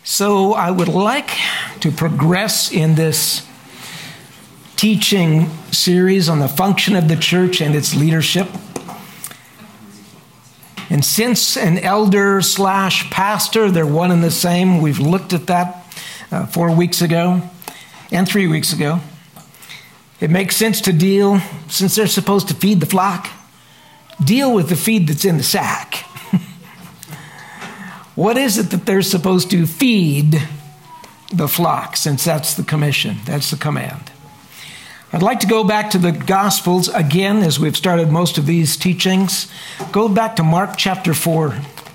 So I would like to progress in this teaching series on the function of the church and its leadership. And since an elder / pastor, they're one and the same, we've looked at that 4 weeks ago and 3 weeks ago. It makes sense to deal, since they're supposed to feed the flock, deal with the feed that's in the sack. What is it that they're supposed to feed the flock, since that's the commission, that's the command? I'd like to go back to the Gospels again, as we've started most of these teachings. Go back to Mark chapter 4.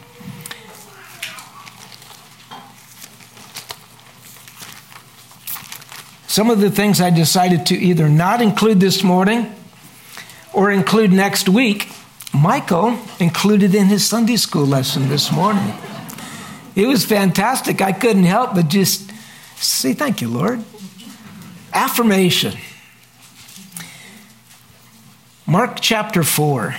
Some of the things I decided to either not include this morning or include next week, Michael included in his Sunday school lesson this morning. It was fantastic. I couldn't help but just say, thank you, Lord. Affirmation. Mark chapter 4.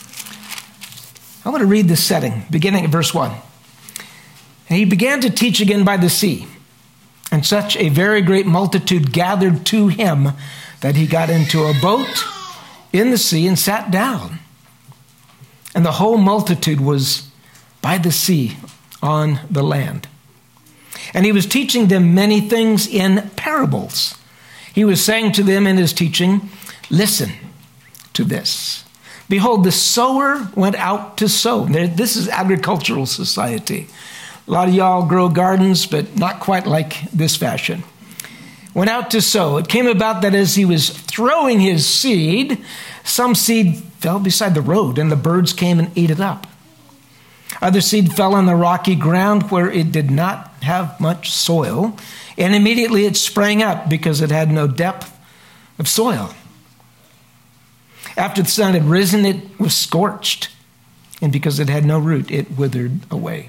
I want to read the setting, beginning at verse 1. And he began to teach again by the sea, and such a very great multitude gathered to him that he got into a boat in the sea and sat down. And the whole multitude was by the sea on the land. And he was teaching them many things in parables. He was saying to them in his teaching, listen to this. Behold, the sower went out to sow. This is agricultural society. A lot of y'all grow gardens, but not quite like this fashion. Went out to sow. It came about that as he was throwing his seed, some seed fell beside the road, and the birds came and ate it up. Other seed fell on the rocky ground where it did not have much soil, and immediately it sprang up because it had no depth of soil. After the sun had risen, it was scorched, and because it had no root, it withered away.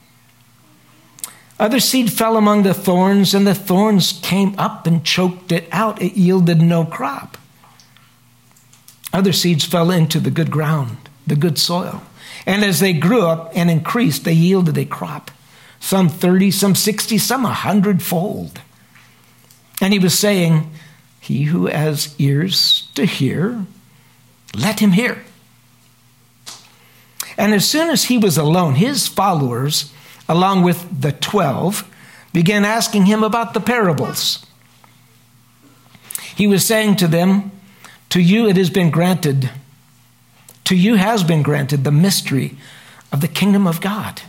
Other seed fell among the thorns, and the thorns came up and choked it out. It yielded no crop. Other seeds fell into the good ground, the good soil. And as they grew up and increased, they yielded a crop. Some 30, some 60, some 100-fold. And he was saying, he who has ears to hear, let him hear. And as soon as he was alone, his followers, along with the 12, began asking him about the parables. He was saying to them, to you has been granted the mystery of the kingdom of God.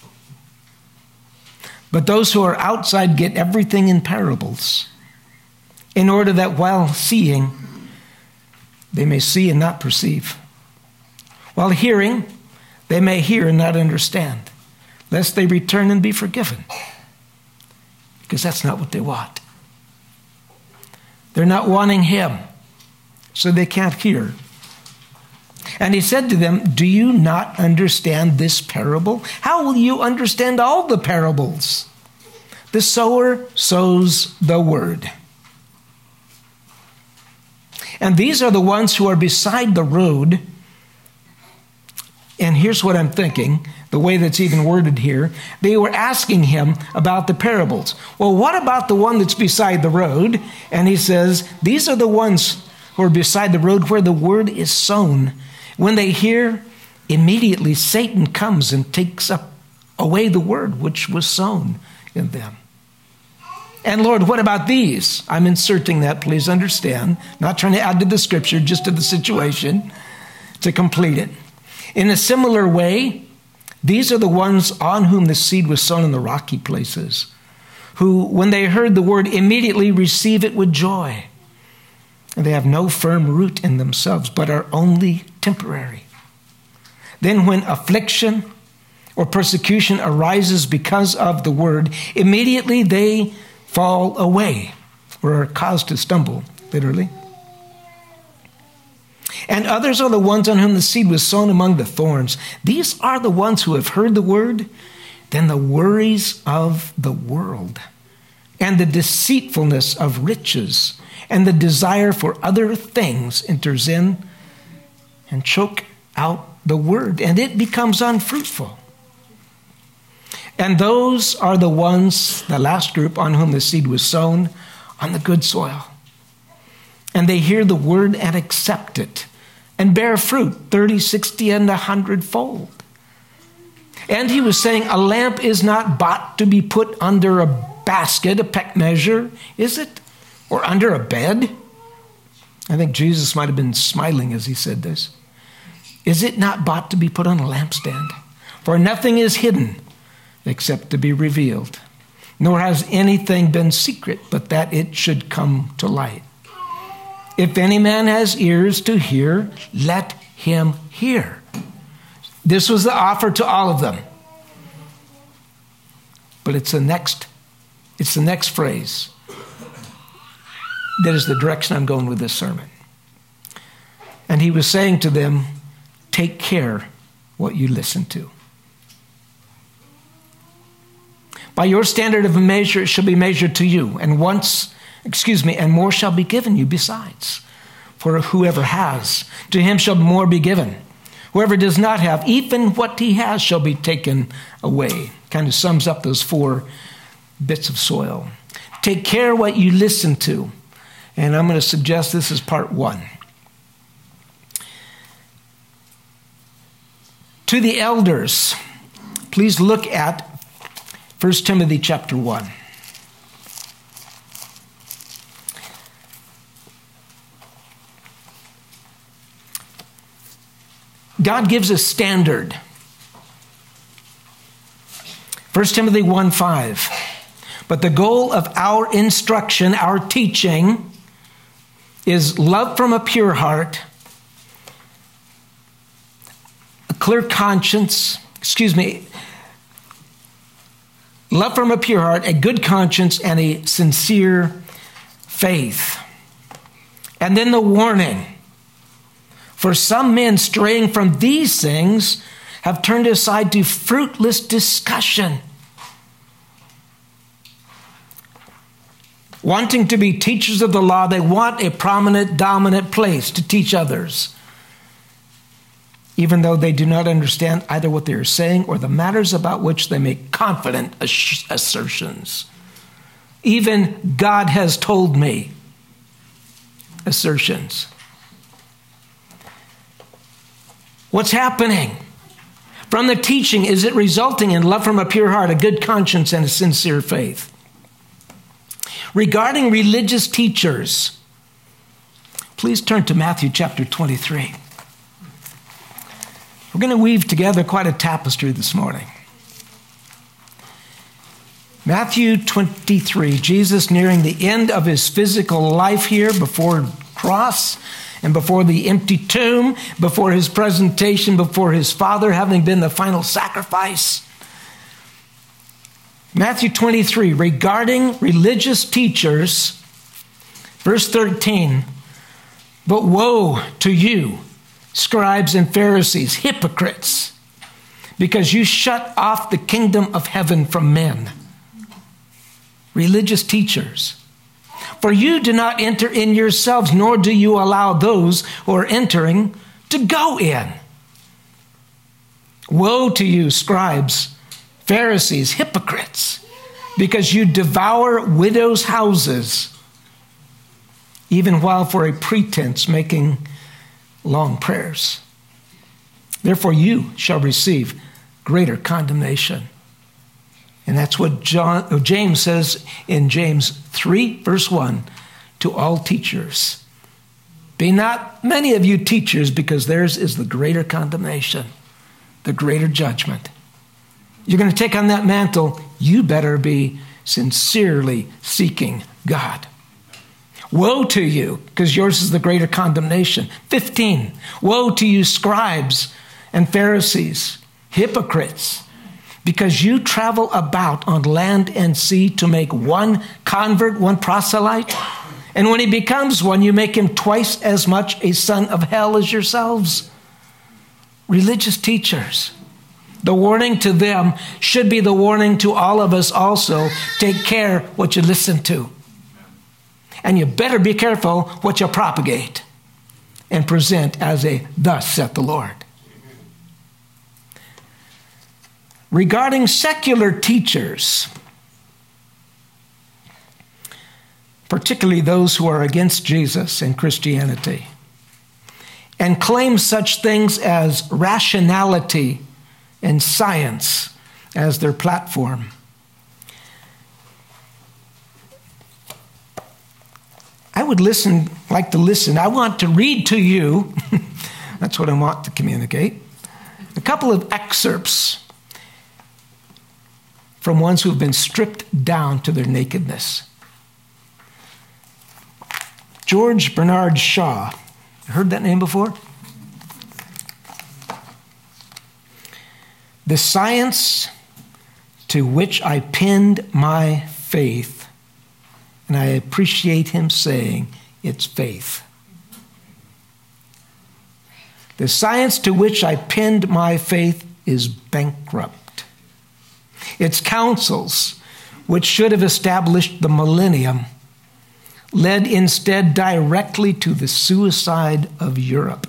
But those who are outside get everything in parables, in order that while seeing, they may see and not perceive. While hearing, they may hear and not understand, lest they return and be forgiven. Because that's not what they want. They're not wanting him, so they can't hear. And he said to them, do you not understand this parable? How will you understand all the parables? The sower sows the word. And these are the ones who are beside the road. And here's what I'm thinking, the way that's even worded here. They were asking him about the parables. Well, what about the one that's beside the road? And he says, these are the ones who are beside the road where the word is sown. When they hear, immediately Satan comes and takes away the word which was sown in them. And Lord, what about these? I'm inserting that, please understand. Not trying to add to the scripture, just to the situation to complete it. In a similar way, these are the ones on whom the seed was sown in the rocky places, who, when they heard the word, immediately receive it with joy. And they have no firm root in themselves, but are only temporary. Then when affliction or persecution arises because of the word, immediately they fall away or are caused to stumble, literally. And others are the ones on whom the seed was sown among the thorns. These are the ones who have heard the word, then the worries of the world and the deceitfulness of riches and the desire for other things enters in and choke out the word, and it becomes unfruitful. And those are the ones, the last group, on whom the seed was sown on the good soil. And they hear the word and accept it and bear fruit 30, 60, and 100-fold. And he was saying, a lamp is not bought to be put under a basket, a peck measure, is it? Or under a bed? I think Jesus might have been smiling as he said this. Is it not bought to be put on a lampstand? For nothing is hidden except to be revealed, nor has anything been secret, but that it should come to light. If any man has ears to hear, let him hear. This was the offer to all of them. But it's the next phrase that is the direction I'm going with this sermon. And he was saying to them, take care what you listen to. By your standard of measure, it shall be measured to you. And more shall be given you besides. For whoever has, to him shall more be given. Whoever does not have, even what he has shall be taken away. Kind of sums up those 4 bits of soil. Take care what you listen to. And I'm going to suggest this is part 1. To the elders, please look at 1 Timothy chapter 1. God gives a standard. 1 Timothy 1:5. But the goal of our instruction, our teaching, is love from a pure heart, a clear conscience, love from a pure heart, a good conscience, and a sincere faith. And then the warning. For some men straying from these things have turned aside to fruitless discussion, wanting to be teachers of the law. They want a prominent, dominant place to teach others, even though they do not understand either what they are saying or the matters about which they make confident assertions. Even God has told me assertions. What's happening? From the teaching, is it resulting in love from a pure heart, a good conscience, and a sincere faith? Regarding religious teachers, please turn to Matthew chapter 23. We're going to weave together quite a tapestry this morning. Matthew 23, Jesus nearing the end of his physical life here before cross and before the empty tomb, before his presentation before his Father, having been the final sacrifice. Matthew 23, regarding religious teachers, verse 13, but woe to you, scribes and Pharisees, hypocrites, because you shut off the kingdom of heaven from men. Religious teachers. For you do not enter in yourselves, nor do you allow those who are entering to go in. Woe to you, scribes, Pharisees, hypocrites, because you devour widows' houses, even while for a pretense making long prayers. Therefore you shall receive greater condemnation. And that's what James says in James 3, verse 1, to all teachers. Be not many of you teachers, because theirs is the greater condemnation, the greater judgment. You're going to take on that mantle, you better be sincerely seeking God. Woe to you, because yours is the greater condemnation. 15, woe to you, scribes and Pharisees, hypocrites, because you travel about on land and sea to make one convert, one proselyte. And when he becomes one, you make him twice as much a son of hell as yourselves. Religious teachers. The warning to them should be the warning to all of us also. Take care what you listen to. And you better be careful what you propagate and present as a thus saith the Lord. regarding secular teachers, particularly those who are against Jesus and Christianity, and claim such things as rationality and science as their platform. I would like to listen. I want to read to you, that's what I want to communicate, a couple of excerpts from ones who have been stripped down to their nakedness. George Bernard Shaw. Heard that name before? The science to which I pinned my faith, and I appreciate him saying it's faith. The science to which I pinned my faith is bankrupt. Its counsels, which should have established the millennium, led instead directly to the suicide of Europe.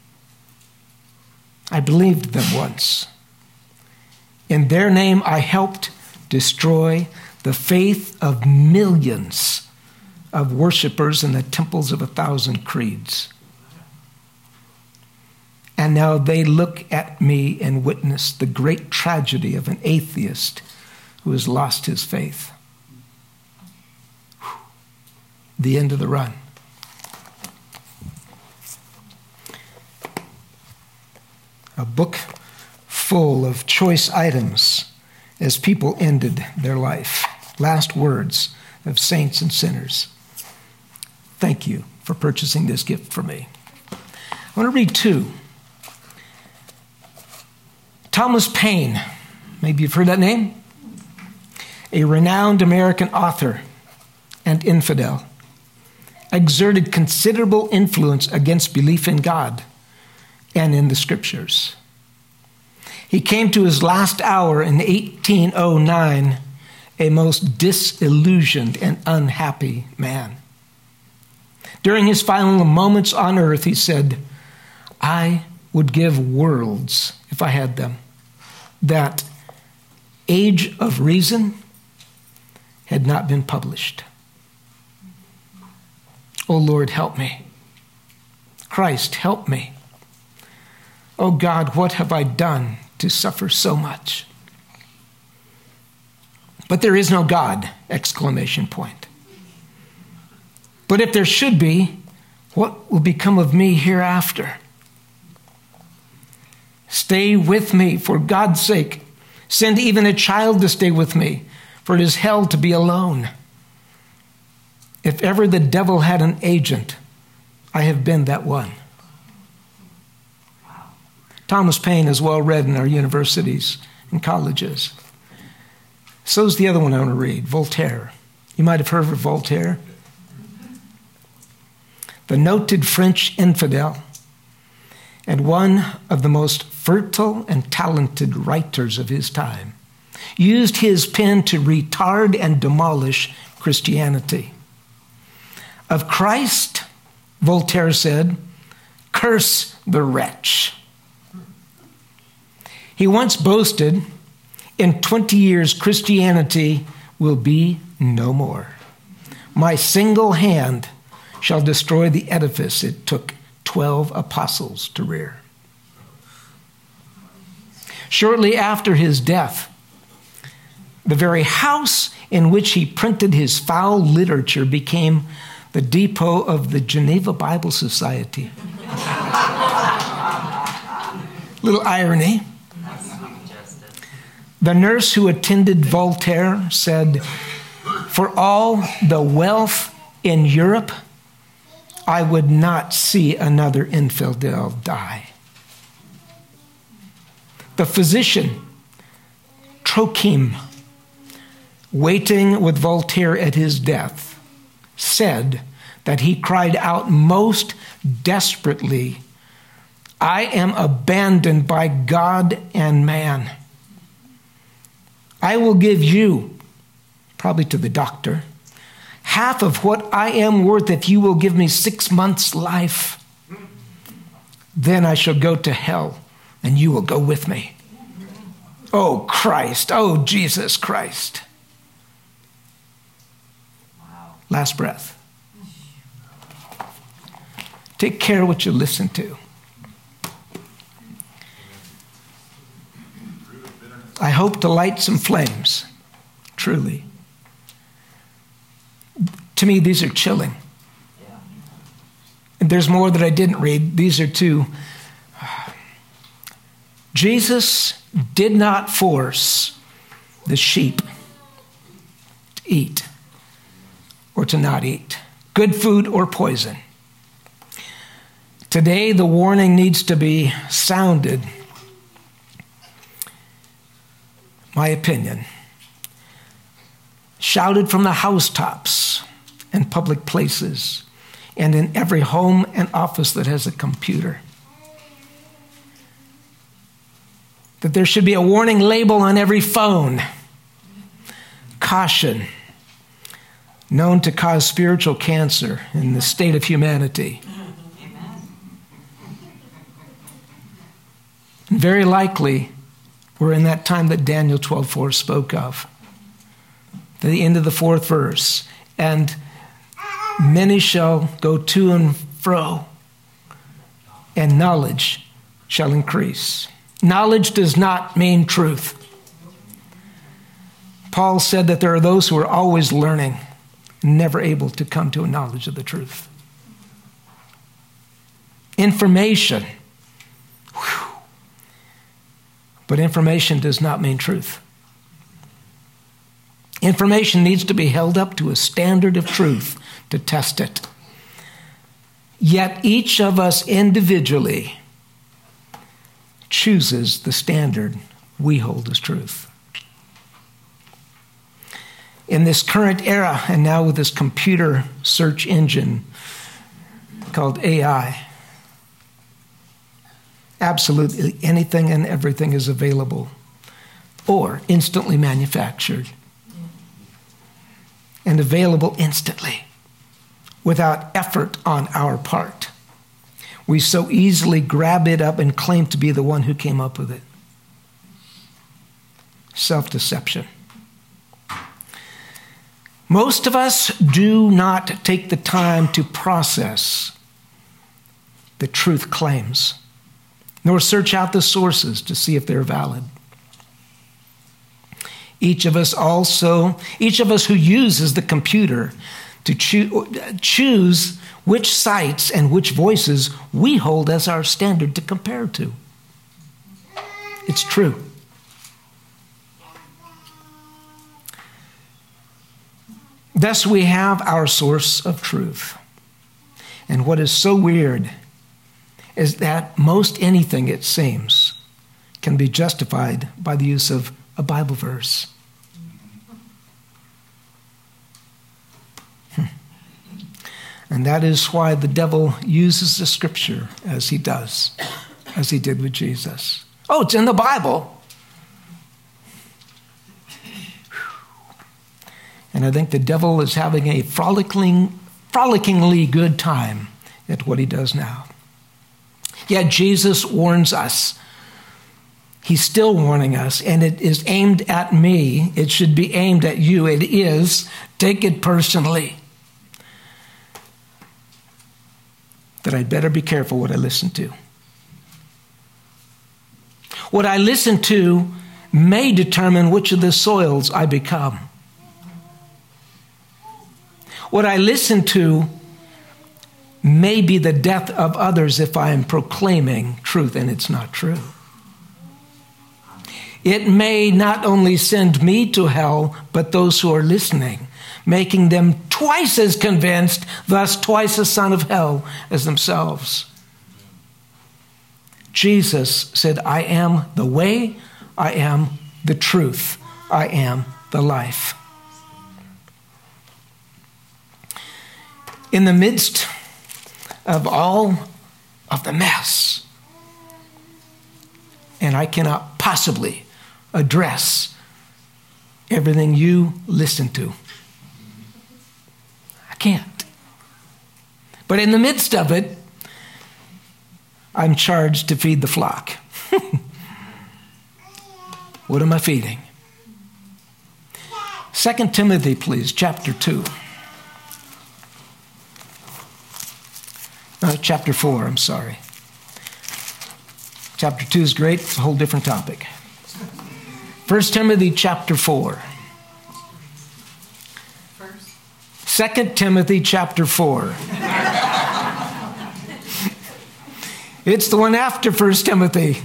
I believed them once. In their name, I helped destroy the faith of millions of worshipers in the temples of 1,000 creeds. And now they look at me and witness the great tragedy of an atheist who has lost his faith. The end of the run. A book full of choice items as people ended their life. Last words of saints and sinners. Thank you for purchasing this gift for me. I want to read two. Thomas Paine, maybe you've heard that name? A renowned American author and infidel, exerted considerable influence against belief in God and in the Scriptures. He came to his last hour in 1809, a most disillusioned and unhappy man. During his final moments on earth, he said, I would give worlds, if I had them, that Age of Reason had not been published. Oh Lord, help me. Christ, help me. Oh God, what have I done to suffer so much? But there is no God, exclamation point. But if there should be, what will become of me hereafter? Stay with me for God's sake. Send even a child to stay with me, for it is hell to be alone. If ever the devil had an agent, I have been that one. Thomas Paine is well read in our universities and colleges. So's the other one I want to read, Voltaire. You might have heard of Voltaire. The noted French infidel and one of the most fertile and talented writers of his time, used his pen to retard and demolish Christianity. Of Christ, Voltaire said, curse the wretch. He once boasted, in 20 years, Christianity will be no more. My single hand shall destroy the edifice it took 12 apostles to rear. Shortly after his death, the very house in which he printed his foul literature became the depot of the Geneva Bible Society. Little irony. The nurse who attended Voltaire said, for all the wealth in Europe, I would not see another infidel die. The physician, Trochim, waiting with Voltaire at his death, said that he cried out most desperately, I am abandoned by God and man. I will give you, probably to the doctor, half of what I am worth if you will give me 6 months' life. Then I shall go to hell, and you will go with me. Oh, Christ. Oh, Jesus Christ. Wow. Last breath. Take care what you listen to. I hope to light some flames, truly. To me, these are chilling. And there's more that I didn't read. These are two. Jesus did not force the sheep to eat or to not eat, good food or poison. Today, the warning needs to be sounded, my opinion, shouted from the housetops and public places and in every home and office that has a computer. That there should be a warning label on every phone. Caution, known to cause spiritual cancer in the state of humanity. And very likely, we're in that time that Daniel 12:4 spoke of. The end of the 4th verse. And many shall go to and fro, and knowledge shall increase. Knowledge does not mean truth. Paul said that there are those who are always learning, never able to come to a knowledge of the truth. Information. Whew. But information does not mean truth. Information needs to be held up to a standard of truth to test it. Yet each of us individually chooses the standard we hold as truth. In this current era, and now with this computer search engine called AI, absolutely anything and everything is available or instantly manufactured and available instantly without effort on our part. We so easily grab it up and claim to be the one who came up with it. Self-deception. Most of us do not take the time to process the truth claims, nor search out the sources to see if they're valid. Each of us who uses the computer to choose which sites and which voices we hold as our standard to compare to. It's true. Thus, we have our source of truth. And what is so weird is that most anything, it seems, can be justified by the use of a Bible verse. And that is why the devil uses the scripture as he does, as he did with Jesus. Oh, it's in the Bible. And I think the devil is having a frolickingly good time at what he does now. Yet Jesus warns us. He's still warning us, and it is aimed at me. It should be aimed at you. It is. Take it personally. That I'd better be careful what I listen to. What I listen to may determine which of the soils I become. What I listen to may be the death of others if I am proclaiming truth and it's not true. It may not only send me to hell, but those who are listening, making them twice as convinced, thus twice as son of hell as themselves. Jesus said, I am the way, I am the truth, I am the life. In the midst of all of the mess, and I cannot possibly address everything you listen to. I can't. But in the midst of it, I'm charged to feed the flock. What am I feeding? 2 Timothy, please, chapter 2. Chapter 4, I'm sorry. Chapter 2 is great. It's a whole different topic. 1 Timothy chapter 4. 2 Timothy chapter 4. It's the one after 1 Timothy.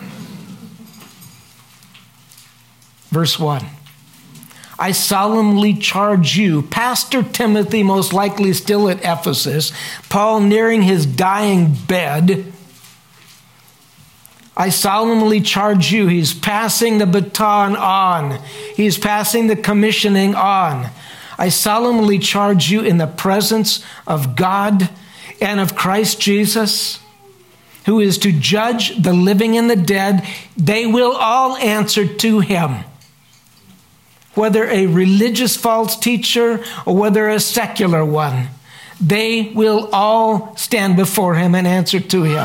Verse 1. I solemnly charge you, Pastor Timothy, most likely still at Ephesus, Paul nearing his dying bed. I solemnly charge you, he's passing the baton on. He's passing the commissioning on. I solemnly charge you in the presence of God and of Christ Jesus, who is to judge the living and the dead. They will all answer to him. Whether a religious false teacher or whether a secular one, they will all stand before him and answer to him.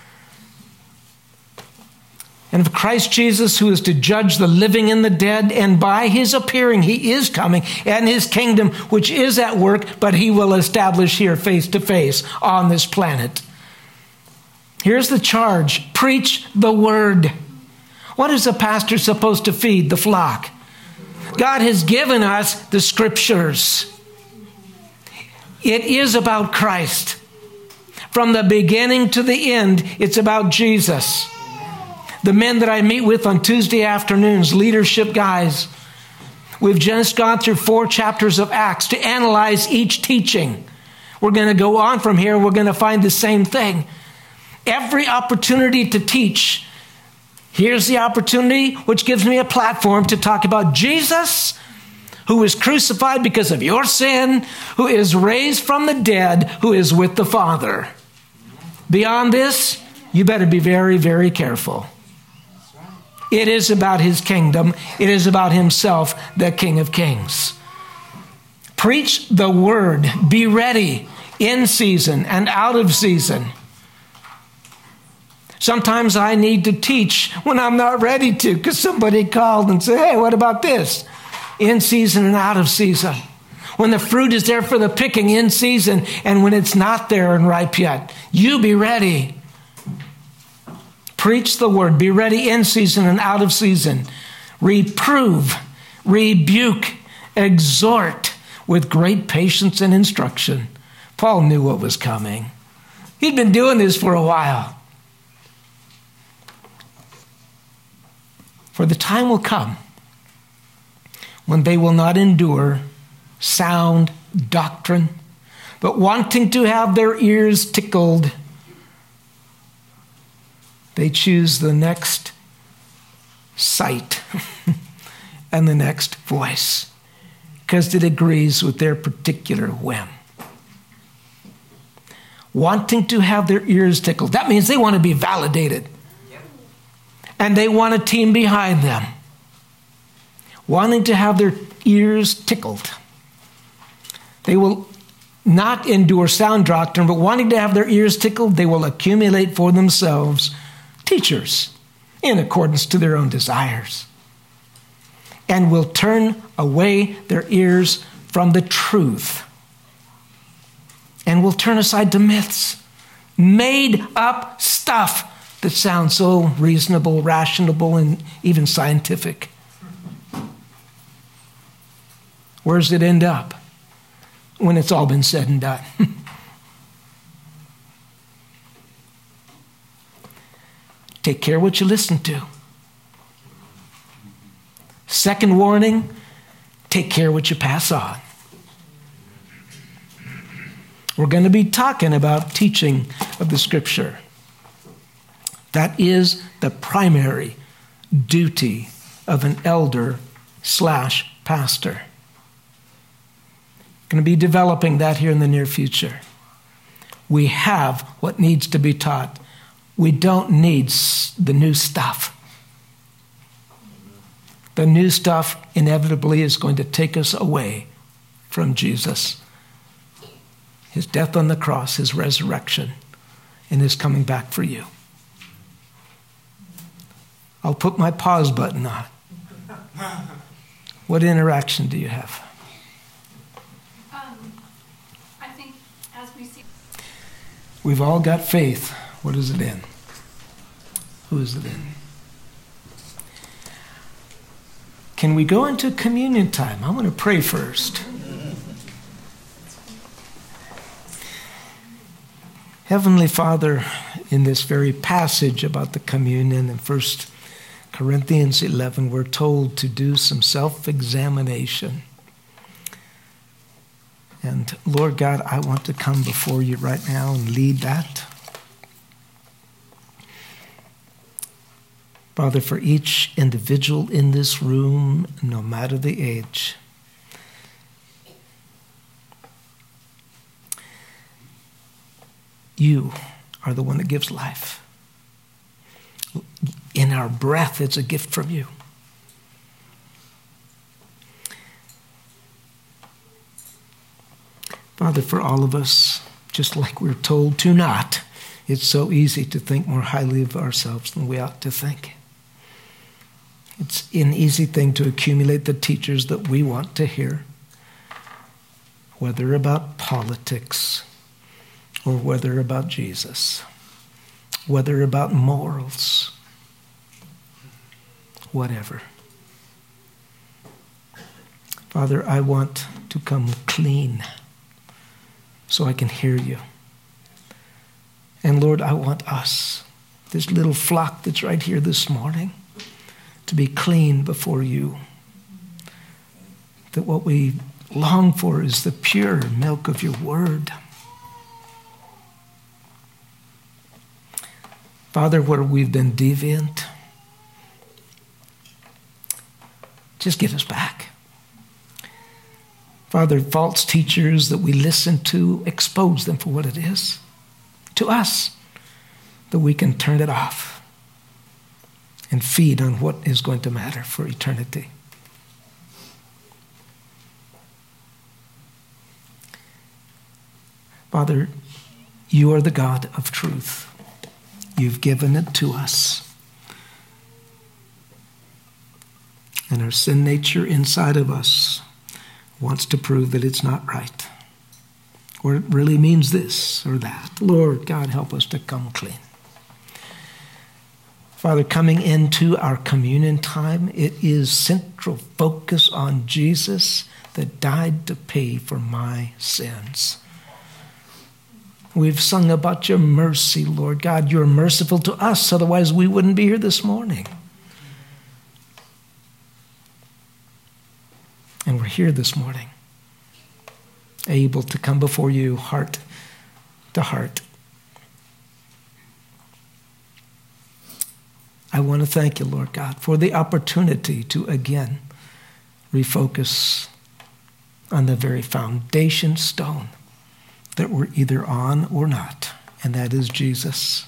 And of Christ Jesus, who is to judge the living and the dead, and by his appearing, he is coming, and his kingdom, which is at work, but he will establish here face to face on this planet. Here's the charge. Preach the word. What is a pastor supposed to feed the flock? God has given us the scriptures. It is about Christ. From the beginning to the end, it's about Jesus. The men that I meet with on Tuesday afternoons, leadership guys, we've just gone through 4 chapters of Acts to analyze each teaching. We're going to go on from here. We're going to find the same thing. Every opportunity to teach, here's the opportunity, which gives me a platform to talk about Jesus, who was crucified because of your sin, who is raised from the dead, who is with the Father. Beyond this, you better be very, very careful. It is about his kingdom. It is about himself, the King of Kings. Preach the word. Be ready in season and out of season. Sometimes I need to teach when I'm not ready to, because somebody called and said, hey, what about this? In season and out of season. When the fruit is there for the picking, in season, and when it's not there and ripe yet. You be ready. Preach the word. Be ready in season and out of season. Reprove, rebuke, exhort with great patience and instruction. Paul knew what was coming. He'd been doing this for a while. For the time will come when they will not endure sound doctrine, but wanting to have their ears tickled, they choose the next sight and the next voice because it agrees with their particular whim. Wanting to have their ears tickled. That means they want to be validated. And they want a team behind them. Wanting to have their ears tickled. They will not endure sound doctrine, but wanting to have their ears tickled, they will accumulate for themselves teachers in accordance to their own desires. And will turn away their ears from the truth. And will turn aside to myths. Made up stuff that sounds so reasonable, rational, and even scientific. Where does it end up when it's all been said and done? Take care what you listen to. Second warning, take care what you pass on. We're going to be talking about teaching of the Scripture. That is the primary duty of an elder/pastor. Going to be developing that here in the near future. We have what needs to be taught. We don't need the new stuff. The new stuff inevitably is going to take us away from Jesus. His death on the cross, his resurrection, and his coming back for you. I'll put my pause button on. What interaction do you have? I think as we see... We've all got faith. What is it in? Who is it in? Can we go into communion time? I'm going to pray first. Heavenly Father, in this very passage about the communion in 1 Corinthians 11, we're told to do some self-examination. And Lord God, I want to come before you right now and lead that. Father, for each individual in this room, no matter the age, you are the one that gives life. In our breath, it's a gift from you. Father, for all of us, just like we're told to not, it's so easy to think more highly of ourselves than we ought to think. It's an easy thing to accumulate the teachers that we want to hear, whether about politics or whether about Jesus, whether about morals, whatever. Father, I want to come clean so I can hear you. And Lord, I want us, this little flock that's right here this morning, to be clean before you. That what we long for is the pure milk of your word. Father, where we've been deviant, just get us back. Father, false teachers that we listen to, expose them for what it is to us, that we can turn it off and feed on what is going to matter for eternity. Father, you are the God of truth. You've given it to us. And our sin nature inside of us wants to prove that it's not right, or it really means this or that. Lord God, help us to come clean. Father, coming into our communion time, it is central focus on Jesus that died to pay for my sins. We've sung about your mercy, Lord God. You're merciful to us, otherwise we wouldn't be here this morning. And we're here this morning, able to come before you heart to heart. I want to thank you, Lord God, for the opportunity to again refocus on the very foundation stone that we're either on or not, and that is Jesus.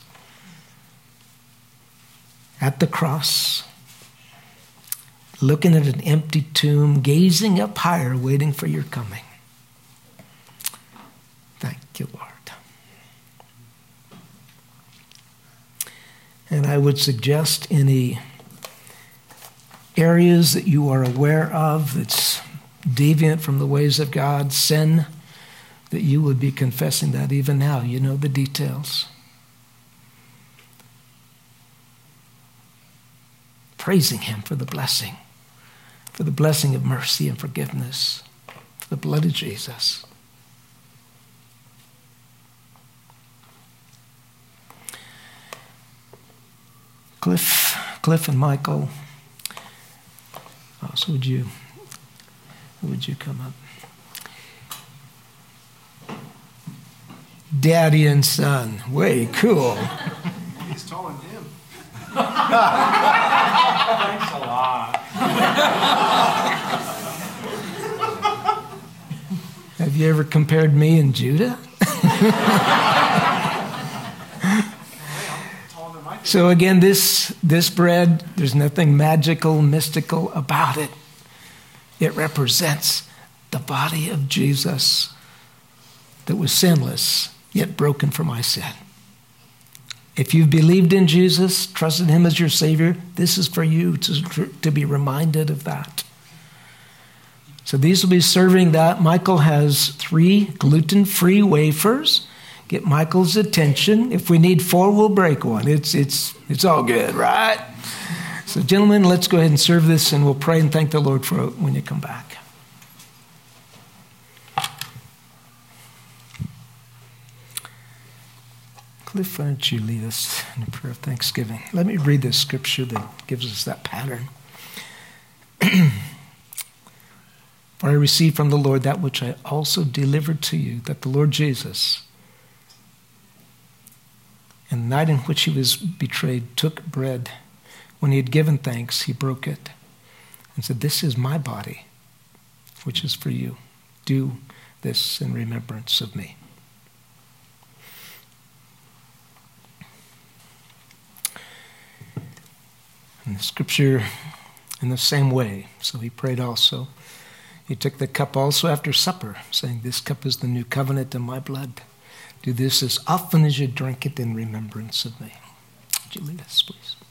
At the cross, looking at an empty tomb, gazing up higher, waiting for your coming. Thank you, Lord. And I would suggest any areas that you are aware of that's deviant from the ways of God, sin, that you would be confessing that even now. You know the details. Praising him for the blessing of mercy and forgiveness, for the blood of Jesus. Cliff and Michael, so would you come up? Daddy and son, way cool. He's taller than him. Thanks a lot. Have you ever compared me and Judah? So again, this bread, there's nothing magical, mystical about it. It represents the body of Jesus that was sinless, yet broken for my sin. If you've believed in Jesus, trusted him as your Savior, this is for you to be reminded of that. So these will be serving that. Michael has 3 gluten-free wafers. Get Michael's attention. If we need 4, we'll break one. It's all good, right? So gentlemen, let's go ahead and serve this, and we'll pray and thank the Lord for it when you come back. Cliff, why don't you lead us in a prayer of thanksgiving? Let me read this scripture that gives us that pattern. For I received from the Lord that which I also delivered to you, that the Lord Jesus, in the night in which he was betrayed, took bread. When he had given thanks, he broke it and said, "This is my body, which is for you. Do this in remembrance of me." And the scripture in the same way. So he prayed also. He took the cup also after supper, saying, "This cup is the new covenant in my blood. Do this as often as you drink it in remembrance of me." Would you lead us, please?